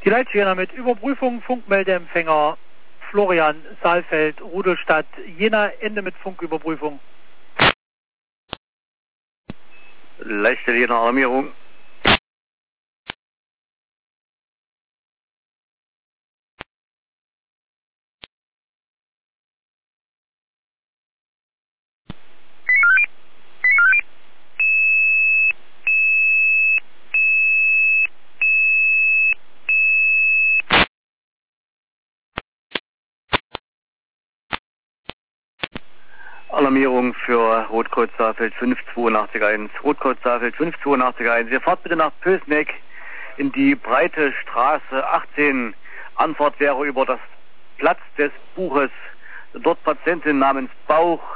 Die Leitschiener mit Überprüfung Funkmeldeempfänger Florian Saalfeld, Rudolstadt, Jena, Ende mit Funküberprüfung. Leitstelle Jena, Alarmierung. Alarmierung für Rotcode Saalfeld 5881. Rotcode Saalfeld 5881. Ihr fahrt bitte nach Pößneck in die breite Straße 18. Anfahrt wäre über das Platz des Buches. Dort Patientin namens Bauch